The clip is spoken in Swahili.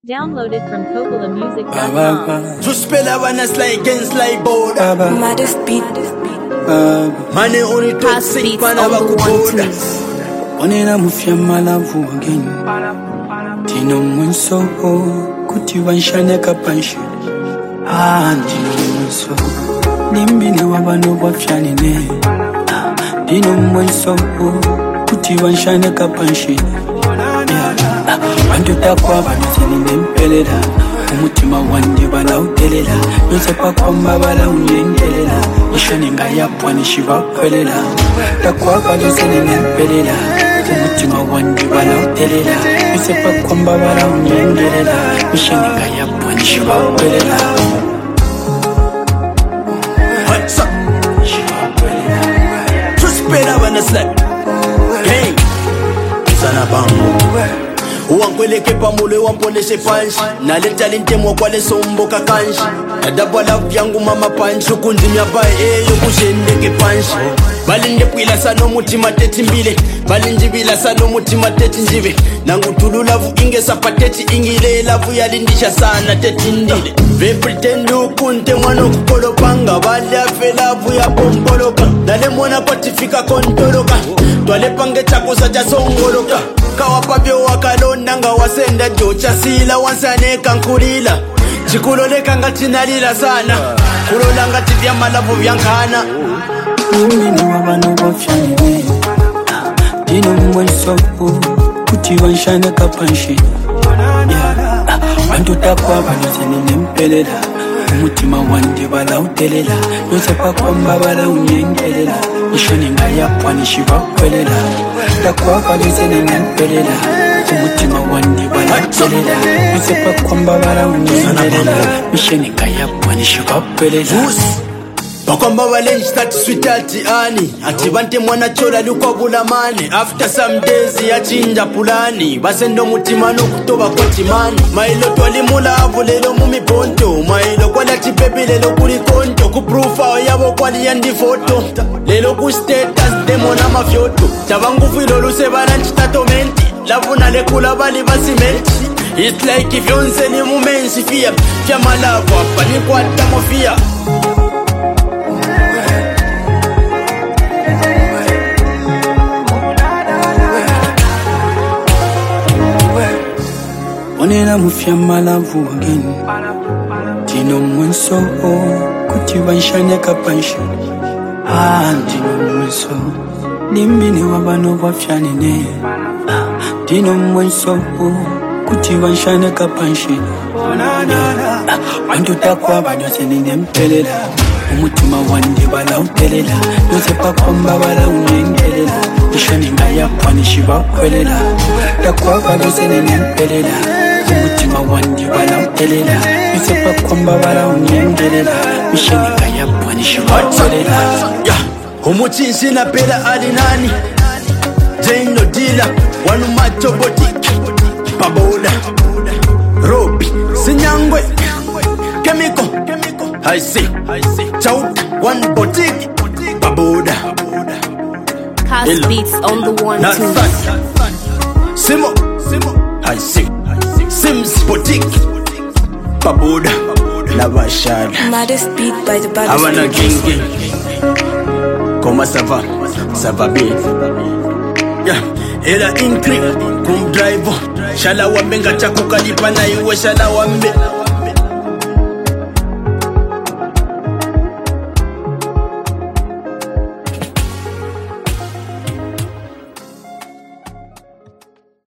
Downloaded from CocolaMusic.com. To spell a one like against like border. Maddest beat. Money only to sing man on the border. Onena mufia malavu again. Tino mwenso kuti wanshane kapanshi. Tino mwenso nimbine wabano wafyani ne. Tino mwenso kuti wanshane kapanshi. Bantu takwa banuseni nempelera. Umutima wanje balawutelela. Yosepa kwamba balawunyengelela. Ishoni nga yapwa nishibakwelela. Takwa banuseni nempelera. Umutima wanje balawutelela. Yosepa kwamba balawunyengelela. Ishoni nga yapwa nishibakwelela. What's up? To spell a one like gang. Sana bango. Uwankweleke pamule wampoleshe panshi. Naleta lintemo kwale somboka kanshi. Nadabala vyangu mama panshi. Ukundimya bae yokushendeke panshi. Balinde pwila sano mutima teti mbile. Balinjibila sano mutima teti njive. Nangutulu lavu inge sapateti ingile. Lavu yalindisha sana teti ndile. Ve pretend ukunte mwano kukolopanga. Bale afe lavu ya pompoloka. Dale mwana patifika kontoloka. Twale pange chako saja songoloka. Kawapavyo wakalonda nga wasenda jocha sila wansaneka nkulila. Chikuloleka nga tinalila sana. Kulola nga tivya malavu vyankana. Nimbine wabano wafyani ne. Tino mwenso kuti wanshane kapanshi. Bantu takwa banuseni nempelera. Umutima wanje balawutelela. Yosepa kwamba balawunyengelela. Ishoni nga yapwa nishibakwelela. Takwa banuseni nempelera. Umutima wanje balawutelela. Yosepa kwamba balawunyengelela. Ishoni nga yapwa nishibakwelela. Bakwamba balenji tati sweetheart ani. Ati bante mwana chola lukwa bulamane. After some days ya chinja pulani. Basendo mutima nukutoba kwa timani. Mailo twalimula avulelo mumiponto. Mailo kwa lati baby lelo kuli konto. Kuprufa yabo kwa liyandi foto. Lelo ku status demo na mafyoto. Tabangu filo luse balanchi tatomenti. Lavu lekula bali basimenti. It's like if yonse ni mumensi fia. Fia malavu hapa ni kwa tamofia. Onena mufia malavu again. Tino mwenso kuti wanshane kapanshi. Tino mwenso nimbine wabano wafyani ne. Tino mwenso kuti wanshane kapanshi. Bantu takwa banuseni nempelera. Umutima wanje balawutelela. Yosepa kwamba balawunyengelela. Ishoni nga yapwa nishibakwelela. Takwa banuseni nempelera. Umutima wanje balawutelela. Yosepa kwamba balawunyengelela. Ishoni nga yapwa nishibakwelela. Umuchinsi na pera alinani. Jane Odila wanu macho boutique. Paboda Robi Sinyangwe Chemical I see Chauta one boutique. Paboda Cast beats on the one Not two. fun. Simo I see Sims boutique. Paboda Lavashad Maddest beat by the Havana baddest King beat. Koma Sava Beat. Yeah, era inkri kum drive. Shala wambe ngacha kukalipa na iwe shala wambe.